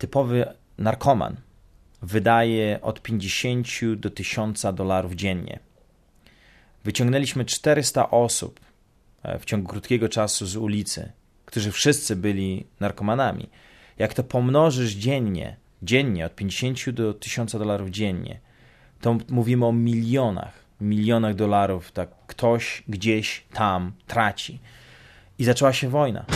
typowy narkoman wydaje od 50 do $1000 dziennie. Wyciągnęliśmy 400 osób w ciągu krótkiego czasu z ulicy, którzy wszyscy byli narkomanami. Jak to pomnożysz dziennie od 50 do $1000 dziennie, to mówimy o milionach dolarów, tak ktoś gdzieś tam traci. I zaczęła się wojna.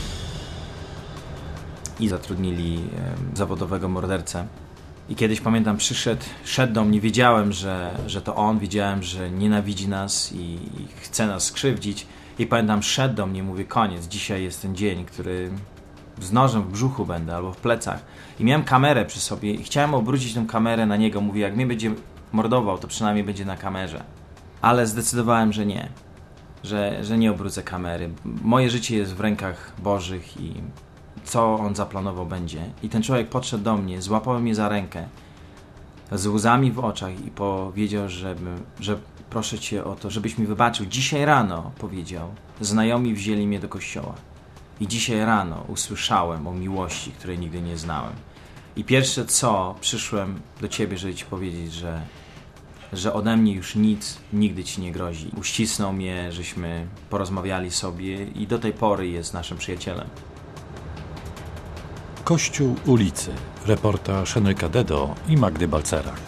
I zatrudnili zawodowego mordercę. I kiedyś, pamiętam, szedł do mnie, wiedziałem, że to on, wiedziałem, że nienawidzi nas i chce nas skrzywdzić. I pamiętam, szedł do mnie, mówię, koniec, dzisiaj jest ten dzień, który z nożem w brzuchu będę albo w plecach. I miałem kamerę przy sobie i chciałem obrócić tę kamerę na niego. Mówię, jak mnie będzie mordował, to przynajmniej będzie na kamerze. Ale zdecydowałem, że nie. Że nie obrócę kamery. Moje życie jest w rękach Bożych i co on zaplanował będzie. I ten człowiek podszedł do mnie, złapał mnie za rękę z łzami w oczach i powiedział, że proszę Cię o to, żebyś mi wybaczył. Dzisiaj rano, powiedział, znajomi wzięli mnie do kościoła. I dzisiaj rano usłyszałem o miłości, której nigdy nie znałem. I pierwsze co, przyszłem do Ciebie, żeby Ci powiedzieć, że ode mnie już nic nigdy Ci nie grozi. Uścisnął mnie, żeśmy porozmawiali sobie i do tej pory jest naszym przyjacielem. Kościół ulicy. Reportaż Henryka Dedo i Magdy Balcerak.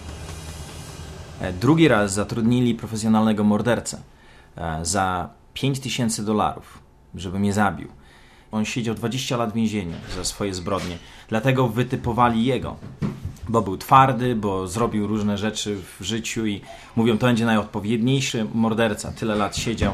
Drugi raz zatrudnili profesjonalnego mordercę za $5000, żeby mnie zabił. On siedział 20 lat w więzieniu za swoje zbrodnie. Dlatego wytypowali jego, bo był twardy, bo zrobił różne rzeczy w życiu i mówią, to będzie najodpowiedniejszy morderca. Tyle lat siedział.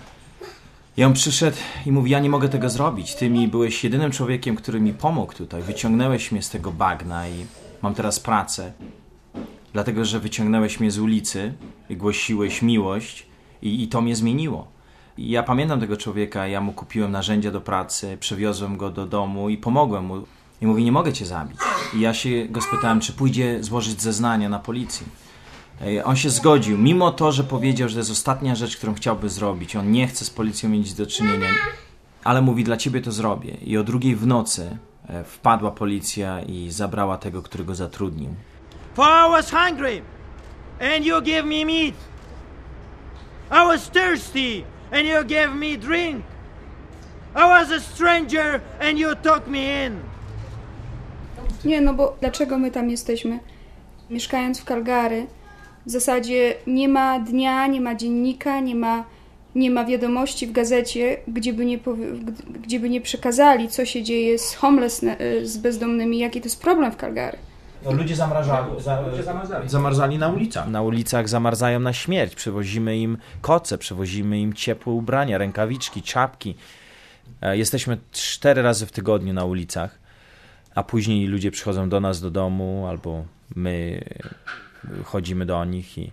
I on przyszedł i mówi, ja nie mogę tego zrobić. Ty byłeś jedynym człowiekiem, który mi pomógł tutaj. Wyciągnęłeś mnie z tego bagna i mam teraz pracę. Dlatego, że wyciągnęłeś mnie z ulicy i głosiłeś miłość i to mnie zmieniło. I ja pamiętam tego człowieka, ja mu kupiłem narzędzia do pracy, przewiozłem go do domu i pomogłem mu. I mówi, nie mogę cię zabić. I ja się go spytałem, czy pójdzie złożyć zeznania na policji. On się zgodził, mimo to, że powiedział, że to jest ostatnia rzecz, którą chciałby zrobić. On nie chce z policją mieć do czynienia, ale mówi, dla ciebie to zrobię. I o 2:00 w nocy wpadła policja i zabrała tego, który go zatrudnił. For I was hungry, and you gave me meat. I was thirsty, and you gave me drink. I was a stranger, and you took me in. Nie, no bo dlaczego my tam jesteśmy? Mieszkając w Calgary, w zasadzie nie ma dnia, nie ma dziennika, nie ma wiadomości w gazecie, gdzie by nie przekazali, co się dzieje z z bezdomnymi, jaki to jest problem w Calgary. No, ludzie zamarzali na ulicach. Na ulicach zamarzają na śmierć. Przywozimy im koce, przywozimy im ciepłe ubrania, rękawiczki, czapki. Jesteśmy 4 razy w tygodniu na ulicach, a później ludzie przychodzą do nas do domu, albo my chodzimy do nich. I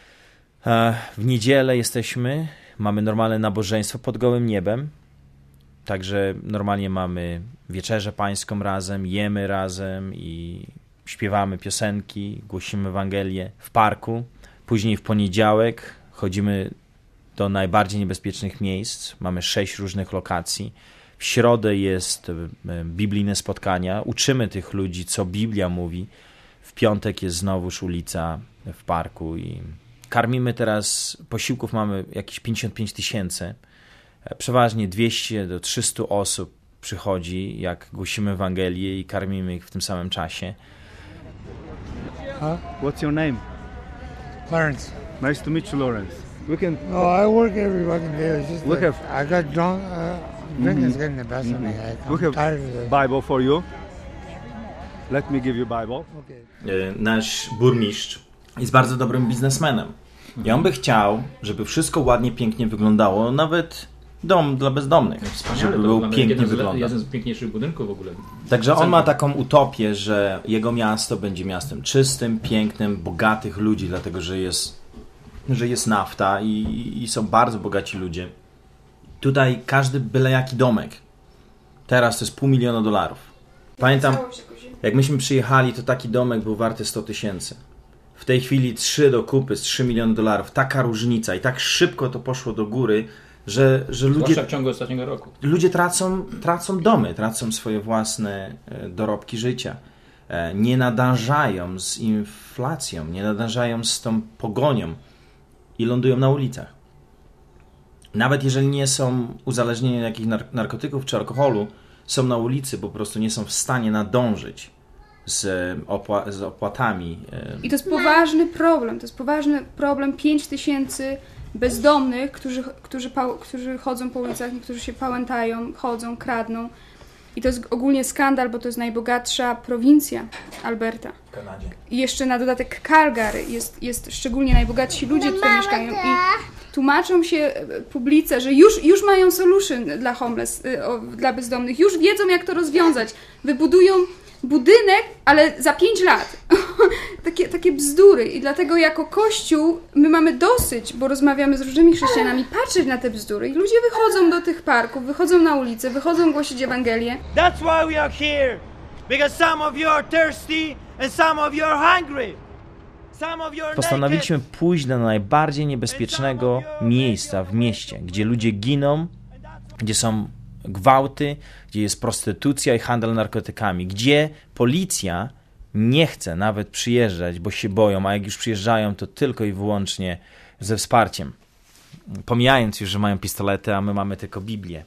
w niedzielę mamy normalne nabożeństwo pod gołym niebem. Także normalnie mamy wieczerzę pańską razem, jemy razem i śpiewamy piosenki, głosimy Ewangelię w parku. Później w poniedziałek chodzimy do najbardziej niebezpiecznych miejsc. Mamy 6 różnych lokacji. W środę jest biblijne spotkania. Uczymy tych ludzi, co Biblia mówi. W piątek jest znowuż ulica w parku i karmimy teraz, posiłków mamy jakieś 55 000. Przeważnie 200 do 300 osób przychodzi, jak głosimy Ewangelię i karmimy ich w tym samym czasie. What's your name? Lawrence. Nice to meet you, Lawrence. We can. No, I work every fucking day. It's just I got drunk. Drinking's getting the best of me. I'm tired of it. Bible for you. Let me give you Bible. Okay. Nasz burmistrz jest bardzo dobrym biznesmenem. I on by chciał, żeby wszystko ładnie, pięknie wyglądało, nawet dom dla bezdomnych, żeby był pięknie wyglądał. Jeden z piękniejszych budynków w ogóle. Także on ma taką utopię, że jego miasto będzie miastem czystym, pięknym, bogatych ludzi, dlatego że jest nafta i są bardzo bogaci ludzie. Tutaj każdy byle jaki domek. Teraz to jest $500,000. Pamiętam, jak myśmy przyjechali, to taki domek był warty 100 000. W tej chwili 3 do kupy z $3 miliony. Taka różnica i tak szybko to poszło do góry. że ludzie... w ciągu ostatniego roku. Ludzie tracą domy, tracą swoje własne dorobki życia. Nie nadążają z inflacją, nie nadążają z tą pogonią i lądują na ulicach. Nawet jeżeli nie są uzależnieni od jakichś narkotyków czy alkoholu, są na ulicy, bo po prostu nie są w stanie nadążyć z opłatami. I to jest poważny problem. To jest poważny problem 5000 bezdomnych, którzy chodzą po ulicach, niektórzy się pałętają, chodzą, kradną. I to jest ogólnie skandal, bo to jest najbogatsza prowincja Alberta. W Kanadzie. I jeszcze na dodatek Calgary jest szczególnie najbogatsi ludzie tutaj mieszkają. I tłumaczą się publice, że już mają solution dla homeless, dla bezdomnych. Już wiedzą, jak to rozwiązać. Wybudują budynek, ale za 5 lat. Takie bzdury. I dlatego jako Kościół my mamy dosyć, bo rozmawiamy z różnymi chrześcijanami, patrzeć na te bzdury. I ludzie wychodzą do tych parków, wychodzą na ulicę, wychodzą głosić Ewangelię. That's why we are here. Because some of you are thirsty and some of you are hungry. Postanowiliśmy pójść do najbardziej niebezpiecznego miejsca w mieście, gdzie ludzie giną, gdzie są gwałty, gdzie jest prostytucja i handel narkotykami, gdzie policja nie chce nawet przyjeżdżać, bo się boją, a jak już przyjeżdżają, to tylko i wyłącznie ze wsparciem. Pomijając już, że mają pistolety, a my mamy tylko Biblię.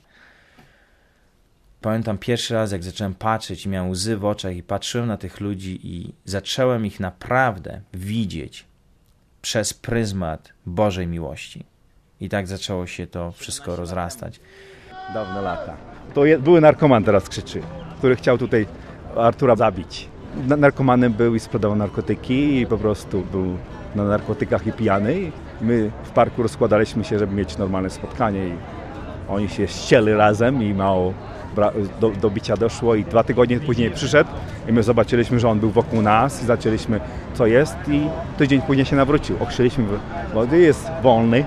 Pamiętam pierwszy raz, jak zacząłem patrzeć i miałem łzy w oczach i patrzyłem na tych ludzi i zacząłem ich naprawdę widzieć przez pryzmat Bożej miłości. I tak zaczęło się to wszystko rozrastać. Dawne lata. To były narkoman, teraz krzyczy, który chciał tutaj Artura zabić. Narkomanem był i sprzedawał narkotyki i po prostu był na narkotykach i pijany. I my w parku rozkładaliśmy się, żeby mieć normalne spotkanie i oni się ścieli razem i mało do bicia doszło i 2 tygodnie później przyszedł i my zobaczyliśmy, że on był wokół nas i zaczęliśmy, co jest i tydzień później się nawrócił. Okrzyliśmy, bo jest wolny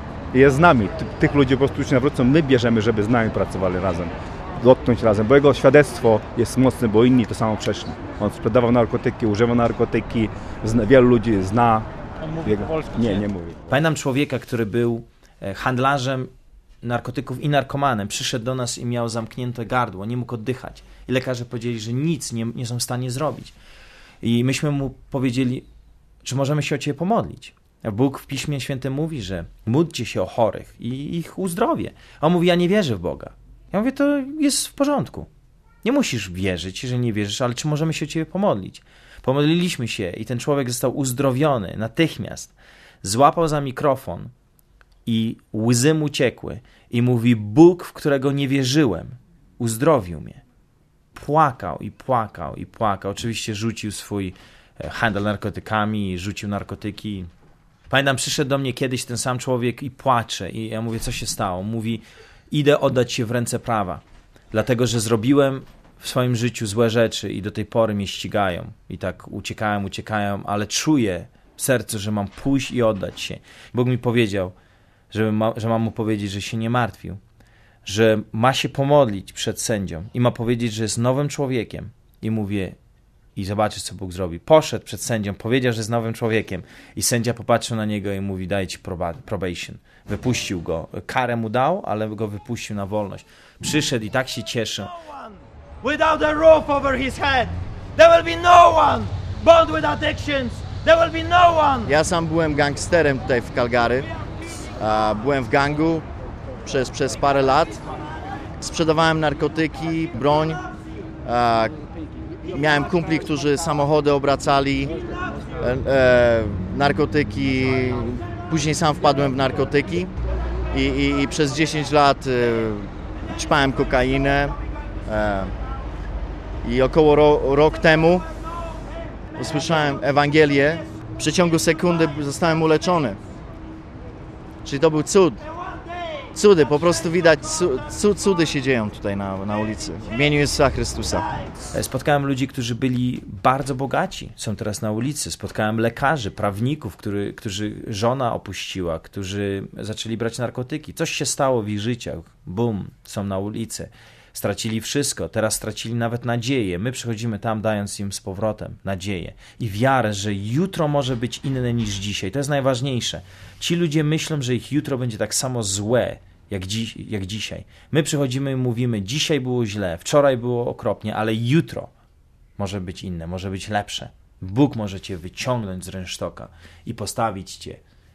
i jest z nami. Tych ludzi po prostu już nawrócą, my bierzemy, żeby z nami pracowali razem, dotknąć razem, bo jego świadectwo jest mocne, bo inni to samo przeszli. On sprzedawał narkotyki, używał narkotyki, wielu ludzi zna. On mówi po polsku? Nie mówi. Pamiętam człowieka, który był handlarzem narkotyków i narkomanem. Przyszedł do nas i miał zamknięte gardło, nie mógł oddychać. I lekarze powiedzieli, że nic nie są w stanie zrobić. I myśmy mu powiedzieli, czy możemy się o ciebie pomodlić. Bóg w Piśmie Świętym mówi, że módlcie się o chorych i ich uzdrowię. A on mówi, ja nie wierzę w Boga. Ja mówię, to jest w porządku. Nie musisz wierzyć, jeżeli nie wierzysz, ale czy możemy się o ciebie pomodlić? Pomodliliśmy się i ten człowiek został uzdrowiony natychmiast. Złapał za mikrofon i łzy mu ciekły i mówi, Bóg, w którego nie wierzyłem, uzdrowił mnie. Płakał i płakał i płakał. Oczywiście rzucił swój handel narkotykami, rzucił narkotyki. Pamiętam, przyszedł do mnie kiedyś ten sam człowiek i płacze. I ja mówię, co się stało? Mówi, idę oddać się w ręce prawa, dlatego że zrobiłem w swoim życiu złe rzeczy i do tej pory mnie ścigają. I tak uciekają, ale czuję w sercu, że mam pójść i oddać się. Bóg mi powiedział, że mam mu powiedzieć, że się nie martwił, że ma się pomodlić przed sędzią i ma powiedzieć, że jest nowym człowiekiem. I mówię, i zobaczysz, co Bóg zrobi. Poszedł przed sędzią, powiedział, że jest nowym człowiekiem i sędzia popatrzył na niego i mówi, daj ci probation. Wypuścił go. Karę mu dał, ale go wypuścił na wolność. Przyszedł i tak się cieszył. Without a roof over his head, there will be no one. Bound with addictions, there will be no one. Ja sam byłem gangsterem tutaj w Calgary. Byłem w gangu przez parę lat. Sprzedawałem narkotyki, broń. Miałem kumpli, którzy samochody obracali, narkotyki. Później sam wpadłem w narkotyki i przez 10 lat ćpałem kokainę. I około rok temu usłyszałem Ewangelię. W przeciągu sekundy zostałem uleczony. Czyli to był cud. Cudy, po prostu widać, cudy się dzieją tutaj na ulicy. W imieniu Jezusa Chrystusa. Spotkałem ludzi, którzy byli bardzo bogaci, są teraz na ulicy. Spotkałem lekarzy, prawników, którzy żona opuściła, którzy zaczęli brać narkotyki. Coś się stało w ich życiach. Bum, są na ulicy. Stracili wszystko, teraz stracili nawet nadzieję. My przychodzimy tam, dając im z powrotem nadzieję i wiarę, że jutro może być inne niż dzisiaj. To jest najważniejsze. Ci ludzie myślą, że ich jutro będzie tak samo złe, jak dzisiaj. My przychodzimy i mówimy, dzisiaj było źle, wczoraj było okropnie, ale jutro może być inne, może być lepsze. Bóg może cię wyciągnąć z rynsztoka i postawić cię.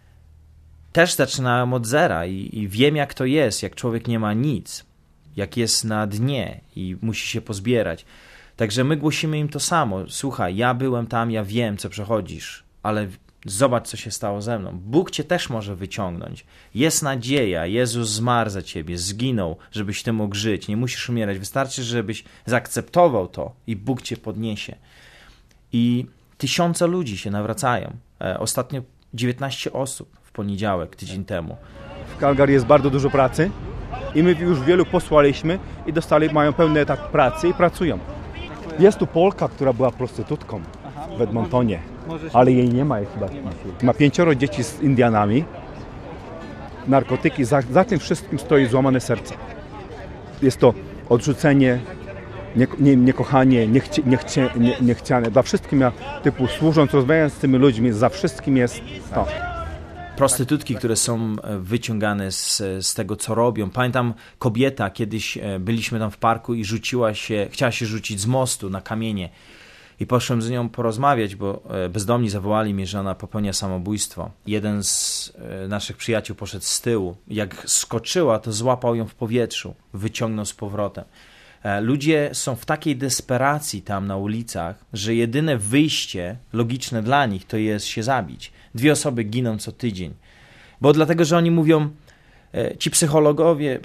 Też zaczynałem od zera i wiem, jak to jest, jak człowiek nie ma nic, jak jest na dnie i musi się pozbierać. Także my głosimy im to samo. Słuchaj, ja byłem tam, ja wiem, co przechodzisz, ale zobacz, co się stało ze mną. Bóg cię też może wyciągnąć. Jest nadzieja. Jezus zmarł za ciebie, zginął, żebyś ty mógł żyć. Nie musisz umierać. Wystarczy, żebyś zaakceptował to i Bóg cię podniesie. I tysiące ludzi się nawracają. Ostatnio 19 osób w poniedziałek, tydzień temu. W Calgary jest bardzo dużo pracy i my już wielu posłaliśmy i mają pełny etat pracy i pracują. Jest tu Polka, która była prostytutką w Edmontonie, ale jej nie ma chyba. Ma 5 dzieci z Indianami, narkotyki, za tym wszystkim stoi złamane serce. Jest to odrzucenie, niekochanie, niechciane. Za wszystkim typu służąc, rozmawiając z tymi ludźmi, za wszystkim jest to. Prostytutki, które są wyciągane z tego, co robią. Pamiętam kobieta, kiedyś byliśmy tam w parku i chciała się rzucić z mostu na kamienie. I poszłem z nią porozmawiać, bo bezdomni zawołali mi, że ona popełnia samobójstwo. Jeden z naszych przyjaciół poszedł z tyłu. Jak skoczyła, to złapał ją w powietrzu, wyciągnął z powrotem. Ludzie są w takiej desperacji tam na ulicach, że jedyne wyjście logiczne dla nich to jest się zabić. 2 osoby giną co tydzień. Bo dlatego, że oni mówią, ci psychologowie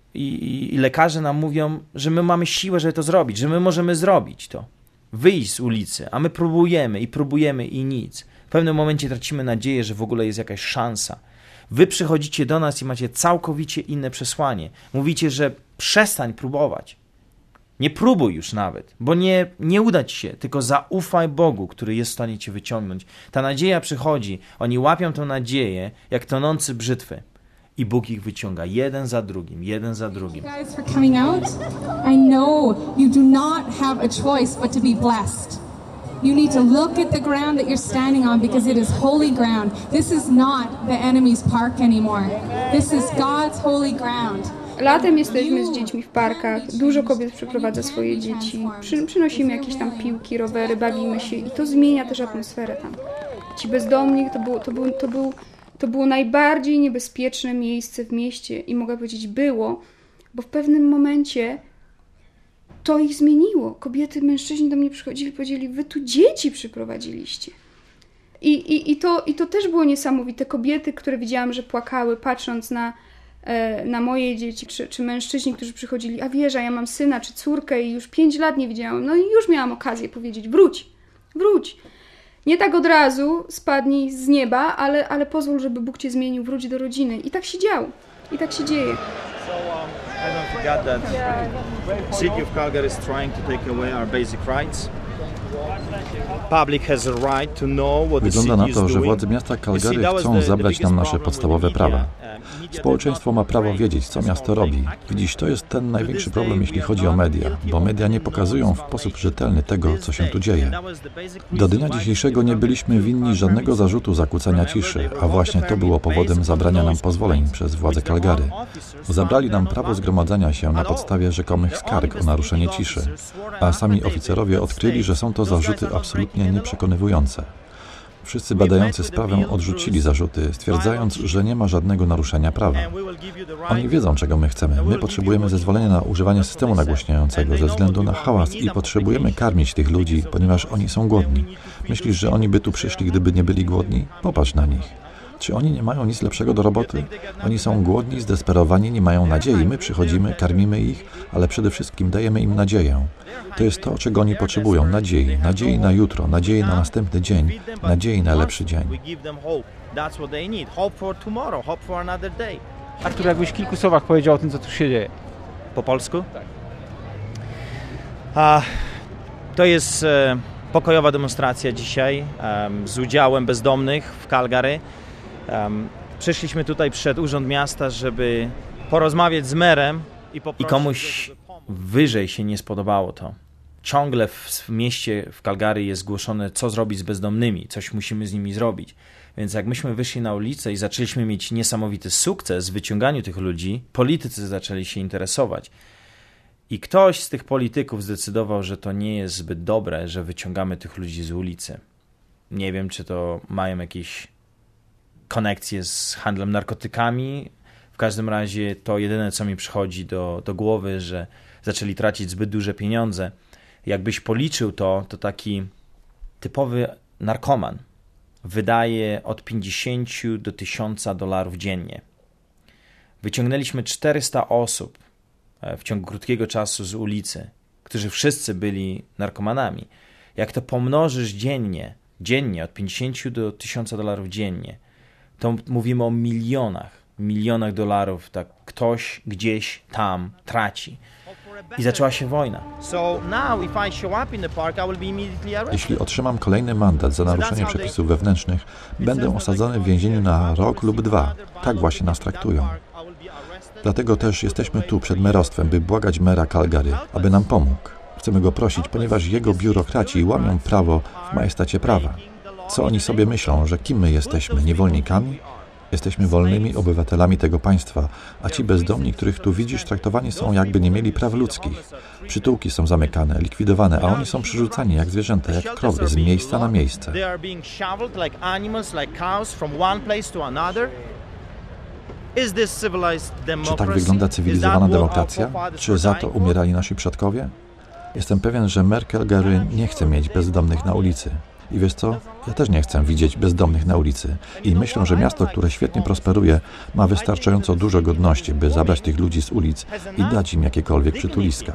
i lekarze nam mówią, że my mamy siłę, żeby to zrobić, że my możemy zrobić to. Wyjść z ulicy, a my próbujemy i nic. W pewnym momencie tracimy nadzieję, że w ogóle jest jakaś szansa. Wy przychodzicie do nas i macie całkowicie inne przesłanie. Mówicie, że przestań próbować. Nie próbuj już nawet, bo nie uda ci się, tylko zaufaj Bogu, który jest w stanie cię wyciągnąć. Ta nadzieja przychodzi, oni łapią tę nadzieję jak tonący brzytwy i Bóg ich wyciąga jeden za drugim. Guys, for coming out. I know you do not have a choice but to be blessed. You need to look at the ground that you're standing on because it is holy ground. This is not the enemy's park anymore. This is God's holy ground. Latem jesteśmy z dziećmi w parkach, dużo kobiet przyprowadza swoje dzieci, przynosimy jakieś tam piłki, rowery, bawimy się i to zmienia też atmosferę tam. Ci bezdomni to było najbardziej niebezpieczne miejsce w mieście i mogę powiedzieć było, bo w pewnym momencie to ich zmieniło. Kobiety, mężczyźni do mnie przychodzili i powiedzieli, wy tu dzieci przyprowadziliście. I to też było niesamowite. Kobiety, które widziałam, że płakały patrząc na moje dzieci, czy mężczyźni, którzy przychodzili, a wiesz, ja mam syna czy córkę i już 5 lat nie widziałam, no i już miałam okazję powiedzieć, wróć. Nie tak od razu spadnij z nieba, ale pozwól, żeby Bóg cię zmienił, wróć do rodziny. I tak się działo. I tak się dzieje. I don't forget that City of Calgary is trying to take away our basic rights. Wygląda na to, że władze miasta Calgary chcą zabrać nam nasze podstawowe prawa. Społeczeństwo ma prawo wiedzieć, co miasto robi. Widzisz, to jest ten największy problem, jeśli chodzi o media, bo media nie pokazują w sposób rzetelny tego, co się tu dzieje. Do dnia dzisiejszego nie byliśmy winni żadnego zarzutu zakłócania ciszy, a właśnie to było powodem zabrania nam pozwoleń przez władze Calgary. Zabrali nam prawo zgromadzenia się na podstawie rzekomych skarg o naruszenie ciszy, a sami oficerowie odkryli, że są to zarzuty absolutnie nieprzekonywujące. Wszyscy badający sprawę odrzucili zarzuty, stwierdzając, że nie ma żadnego naruszenia prawa. Oni wiedzą, czego my chcemy. My potrzebujemy zezwolenia na używanie systemu nagłośniającego ze względu na hałas i potrzebujemy karmić tych ludzi, ponieważ oni są głodni. Myślisz, że oni by tu przyszli, gdyby nie byli głodni? Popatrz na nich. Czy oni nie mają nic lepszego do roboty? Oni są głodni, zdesperowani, nie mają nadziei. My przychodzimy, karmimy ich, ale przede wszystkim dajemy im nadzieję. To jest to, czego oni potrzebują. Nadziei. Nadziei na jutro, nadziei na następny dzień, nadziei na lepszy dzień. Artur, jakbyś w kilku słowach powiedział o tym, co tu się dzieje. Po polsku? Tak. To jest pokojowa demonstracja dzisiaj z udziałem bezdomnych w Calgary. Przyszliśmy tutaj przed Urząd Miasta, żeby porozmawiać z merem i komuś wyżej się nie spodobało to. ciągle w mieście, w Calgary jest głoszone, co zrobić z bezdomnymi, coś musimy z nimi zrobić. Więc jak myśmy wyszli na ulicę i zaczęliśmy mieć niesamowity sukces w wyciąganiu tych ludzi, politycy zaczęli się interesować. I ktoś z tych polityków zdecydował, że to nie jest zbyt dobre, że wyciągamy tych ludzi z ulicy. Nie wiem, czy to mają jakieś konekcje z handlem narkotykami. W każdym razie to jedyne, co mi przychodzi do głowy, że zaczęli tracić zbyt duże pieniądze. Jakbyś policzył to taki typowy narkoman wydaje od 50 do $1000 dziennie. Wyciągnęliśmy 400 osób w ciągu krótkiego czasu z ulicy, którzy wszyscy byli narkomanami. Jak to pomnożysz dziennie od 50 do $1000 dziennie, to mówimy o milionach dolarów, tak ktoś gdzieś tam traci. I zaczęła się wojna. Jeśli otrzymam kolejny mandat za naruszenie przepisów wewnętrznych, będę osadzony w więzieniu na rok lub 2. Tak właśnie nas traktują. Dlatego też jesteśmy tu przed merostwem, by błagać mera Calgary, aby nam pomógł. Chcemy go prosić, ponieważ jego biurokraci łamią prawo w majestacie prawa. Co oni sobie myślą, że kim my jesteśmy? Niewolnikami? Jesteśmy wolnymi obywatelami tego państwa, a ci bezdomni, których tu widzisz, traktowani są jakby nie mieli praw ludzkich. Przytułki są zamykane, likwidowane, a oni są przerzucani jak zwierzęta, jak krowy, z miejsca na miejsce. Czy tak wygląda cywilizowana demokracja? Czy za to umierali nasi przodkowie? Jestem pewien, że mer Calgary nie chce mieć bezdomnych na ulicy. I wiesz co? Ja też nie chcę widzieć bezdomnych na ulicy. I myślę, że miasto, które świetnie prosperuje, ma wystarczająco dużo godności, by zabrać tych ludzi z ulic i dać im jakiekolwiek przytuliska.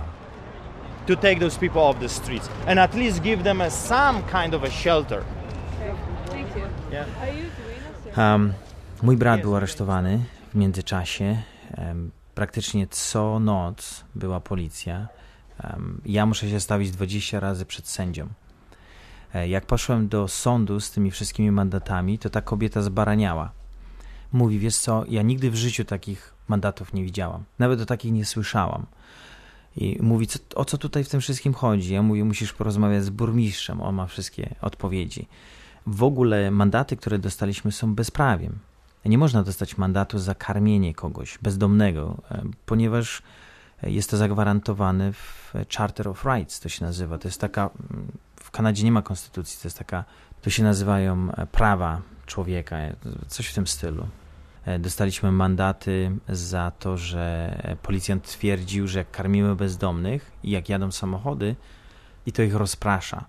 Mój brat był aresztowany w międzyczasie. Praktycznie co noc była policja. Ja muszę się stawić 20 razy przed sędzią. Jak poszłem do sądu z tymi wszystkimi mandatami, to ta kobieta zbaraniała. Mówi, wiesz co, ja nigdy w życiu takich mandatów nie widziałam. Nawet o takich nie słyszałam. I mówi, o co tutaj w tym wszystkim chodzi? Ja mówię, musisz porozmawiać z burmistrzem, on ma wszystkie odpowiedzi. W ogóle mandaty, które dostaliśmy, są bezprawiem. Nie można dostać mandatu za karmienie kogoś bezdomnego, ponieważ jest to zagwarantowane w Charter of Rights, to się nazywa. To jest taka, w Kanadzie nie ma konstytucji, to jest taka, to się nazywają prawa człowieka, coś w tym stylu. Dostaliśmy mandaty za to, że policjant twierdził, że jak karmimy bezdomnych i jak jadą samochody, i to ich rozprasza.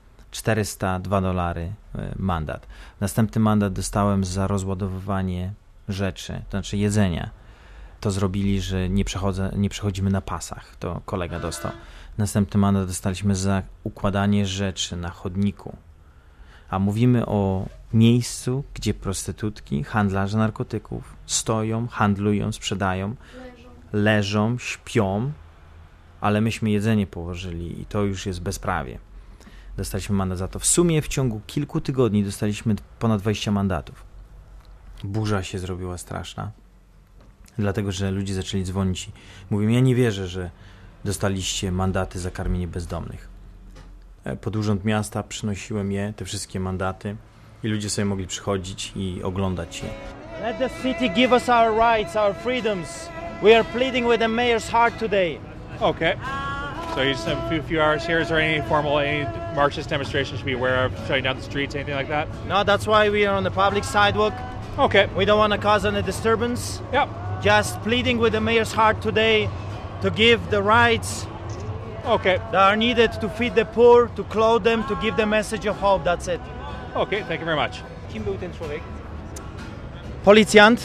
$402 mandat. Następny mandat dostałem za rozładowywanie rzeczy, to znaczy jedzenia. To zrobili, że nie przechodzimy na pasach. To kolega dostał. Następny mandat dostaliśmy za układanie rzeczy na chodniku. A mówimy o miejscu, gdzie prostytutki, handlarze narkotyków stoją, handlują, sprzedają, leżą, śpią, ale myśmy jedzenie położyli i to już jest bezprawie. Dostaliśmy mandat za to. W sumie w ciągu kilku tygodni dostaliśmy ponad 20 mandatów. Burza się zrobiła straszna. Dlatego, że ludzie zaczęli dzwonić i mówią, ja nie wierzę, że dostaliście mandaty za karmienie bezdomnych. Pod urząd miasta przynosiłem te wszystkie mandaty i ludzie sobie mogli przychodzić i oglądać je. Let the city give us our rights, our freedoms. We are pleading with the mayor's heart today. Okay. So you just have a few hours here. Is there any marches, demonstrations you should be aware of, shutting down the streets, anything like that? No, that's why we are on the public sidewalk. Okay. We don't want to cause any disturbance. Yep. Just pleading with the mayor's heart today to give the rights that are needed to feed the poor, to clothe them, to give the message of hope. That's it. Okay, thank you very much. Kim był ten człowiek? Policjant.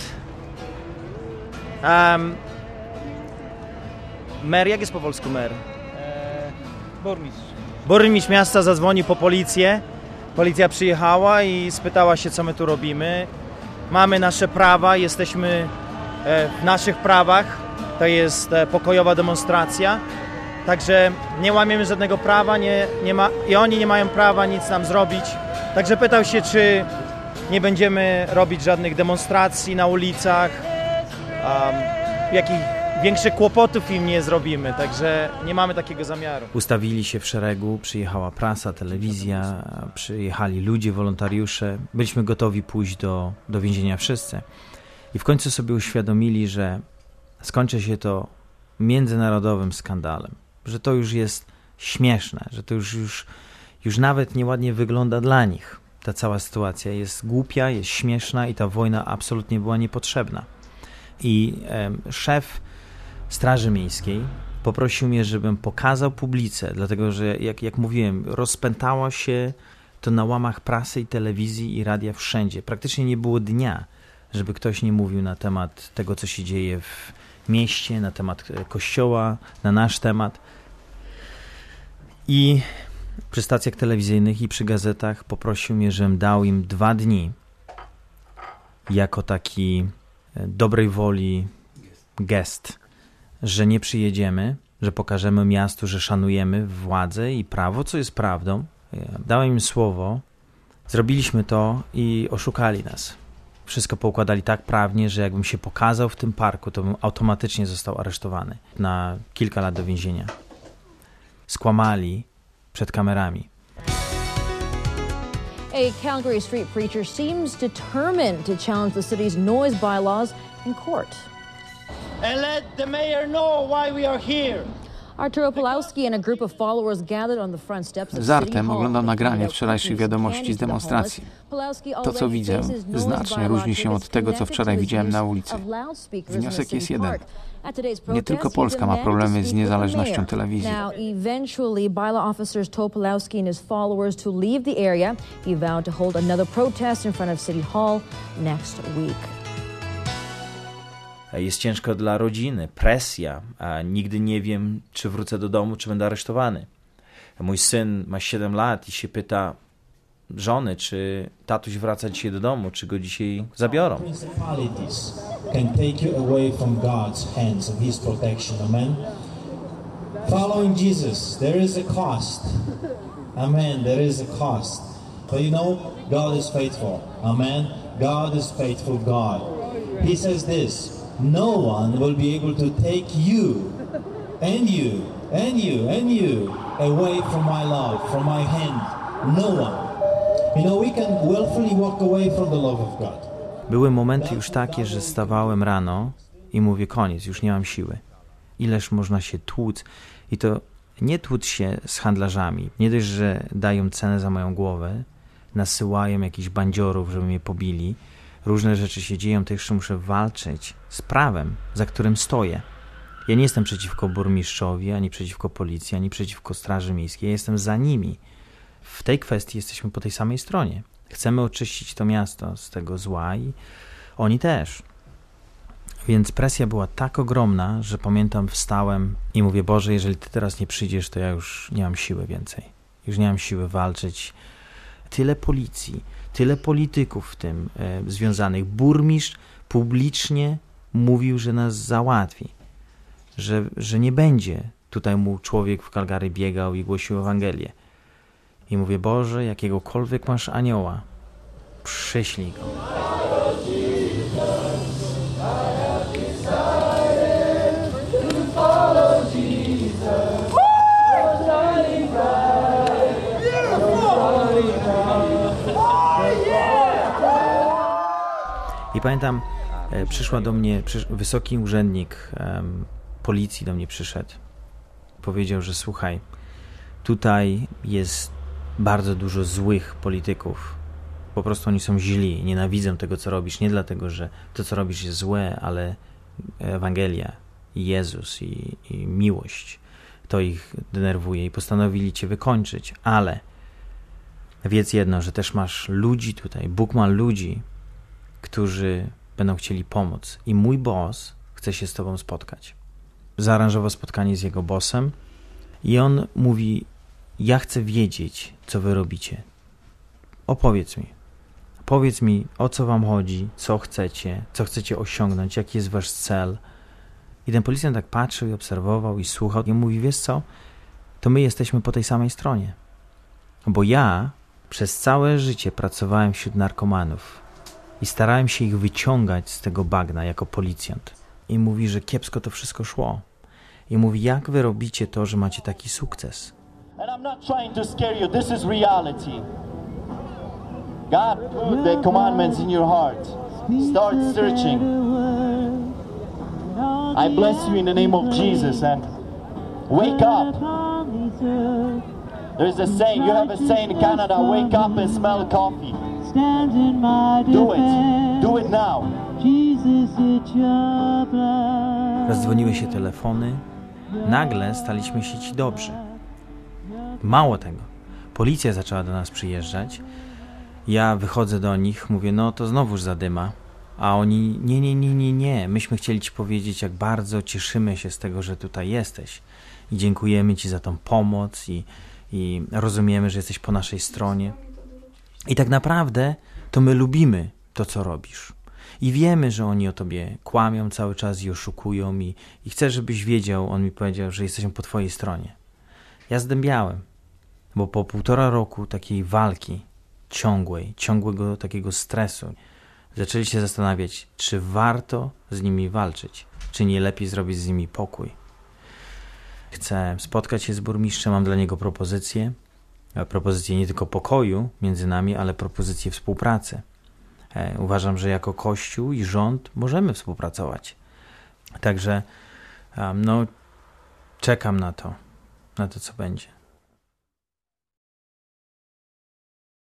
Mer, jak jest po polsku mer? Burmistrz. Burmistrz miasta zadzwonił po policję. Policja przyjechała i spytała się, co my tu robimy. Mamy nasze prawa, jesteśmy w naszych prawach. To jest pokojowa demonstracja. Także nie łamiemy żadnego prawa i oni nie mają prawa nic nam zrobić. Także pytał się, czy nie będziemy robić żadnych demonstracji na ulicach, większe kłopotów im nie zrobimy, także nie mamy takiego zamiaru. Ustawili się w szeregu, przyjechała prasa, telewizja, przyjechali ludzie, wolontariusze. Byliśmy gotowi pójść do więzienia wszyscy. I w końcu sobie uświadomili, że skończy się to międzynarodowym skandalem, że to już jest śmieszne, że to już nawet nieładnie wygląda dla nich. Ta cała sytuacja jest głupia, jest śmieszna i ta wojna absolutnie była niepotrzebna. I szef Straży Miejskiej poprosił mnie, żebym pokazał publice, dlatego że, jak mówiłem, rozpętało się to na łamach prasy i telewizji i radia wszędzie. Praktycznie nie było dnia, żeby ktoś nie mówił na temat tego, co się dzieje w mieście, na temat kościoła, na nasz temat. I przy stacjach telewizyjnych i przy gazetach poprosił mnie, żebym dał im 2 dni jako taki dobrej woli gest, że nie przyjedziemy, że pokażemy miastu, że szanujemy władzę i prawo, co jest prawdą. Dałem im słowo, zrobiliśmy to i oszukali nas. Wszystko poukładali tak prawnie, że jakbym się pokazał w tym parku, to bym automatycznie został aresztowany na kilka lat do więzienia. Skłamali przed kamerami. A Calgary street preacher seems determined to challenge the city's noise bylaws in court. And let the mayor know why we are here. Arturo Pawlowski and a group of followers gathered on the front steps of Z Artem oglądam nagranie wczorajszych wiadomości z demonstracji. To, co widzę, znacznie różni się od tego, co wczoraj widziałem na ulicy. Wniosek jest jeden. Nie tylko Polska ma problemy z niezależnością telewizji. Now, eventually, bylaw officers told Pawlowski and his followers to leave the area. He vowed to hold another protest in front of City Hall next week. Jest ciężko dla rodziny, presja, a nigdy nie wiem, czy wrócę do domu, czy będę aresztowany. Mój syn ma 7 lat i się pyta żony, czy tatuś wraca dzisiaj do domu, czy go dzisiaj zabiorą. Can take you away from God's hands and His protection. Amen. Following Jesus, there is a cost. Amen. There is a cost. But you know, God is faithful. Amen. God is faithful God. He says this: no one will be able to take you and you and you and you away from my love, from my hand. No one. You know, we can willfully walk away from the love of God. Były momenty już takie, że stawałem rano i mówię, koniec, już nie mam siły. Ileż można się tłuc. I to nie tłuc się z handlarzami. Nie dość, że dają cenę za moją głowę, nasyłają jakichś bandziorów, żeby mnie pobili. Różne rzeczy się dzieją, to jeszcze muszę walczyć z prawem, za którym stoję. Ja nie jestem przeciwko burmistrzowi, ani przeciwko policji, ani przeciwko Straży Miejskiej. Ja jestem za nimi. W tej kwestii jesteśmy po tej samej stronie. Chcemy oczyścić to miasto z tego zła i oni też. Więc presja była tak ogromna, że pamiętam, wstałem i mówię, Boże, jeżeli Ty teraz nie przyjdziesz, to ja już nie mam siły więcej. Już nie mam siły walczyć. Tyle policji, tyle polityków w tym związanych. Burmistrz publicznie mówił, że nas załatwi. Że nie będzie tutaj mu człowiek w Calgary biegał i głosił Ewangelię. I mówię, Boże, jakiegokolwiek masz anioła, przyślij go. I pamiętam, przyszła do mnie wysoki urzędnik policji, do mnie przyszedł. Powiedział, że słuchaj, tutaj jest bardzo dużo złych polityków. Po prostu oni są źli, nienawidzą tego, co robisz. Nie dlatego, że to, co robisz, jest złe, ale Ewangelia i Jezus i miłość to ich denerwuje i postanowili cię wykończyć. Ale wiedz jedno, że też masz ludzi tutaj. Bóg ma ludzi, którzy będą chcieli pomóc. I mój boss chce się z tobą spotkać. Zaaranżował spotkanie z jego bossem i on mówi, ja chcę wiedzieć, co wy robicie. Opowiedz mi. Powiedz mi, o co wam chodzi, co chcecie osiągnąć, jaki jest wasz cel. I ten policjant tak patrzył i obserwował i słuchał i mówi, wiesz co, to my jesteśmy po tej samej stronie. Bo ja przez całe życie pracowałem wśród narkomanów i starałem się ich wyciągać z tego bagna jako policjant. i mówi, że kiepsko to wszystko szło. I mówi, jak wy robicie to, że macie taki sukces? And I'm not trying to scare you. This is reality. God put the commandments in your heart. Start searching. I bless you in the name of Jesus and wake up. There's a saying, you have a saying in Canada, wake up and smell coffee. Do it. Do it now. Rozdzwoniły się telefony. Nagle staliśmy się ci dobrzy. Mało tego, policja zaczęła do nas przyjeżdżać. Ja wychodzę do nich, mówię, no to znowuż zadyma. A oni, nie. Myśmy chcieli ci powiedzieć, jak bardzo cieszymy się z tego, że tutaj jesteś. I dziękujemy ci za tą pomoc i rozumiemy, że jesteś po naszej stronie. I tak naprawdę to my lubimy to, co robisz. I wiemy, że oni o tobie kłamią cały czas i oszukują i chcę, żebyś wiedział, on mi powiedział, że jesteśmy po twojej stronie. Ja zdębiałem, bo po 1,5 roku takiej walki ciągłego takiego stresu, zaczęli się zastanawiać, czy warto z nimi walczyć, czy nie lepiej zrobić z nimi pokój. Chcę spotkać się z burmistrzem, mam dla niego propozycję nie tylko pokoju między nami, ale propozycję współpracy. Uważam, że jako Kościół i rząd możemy współpracować. Także czekam na to, co będzie.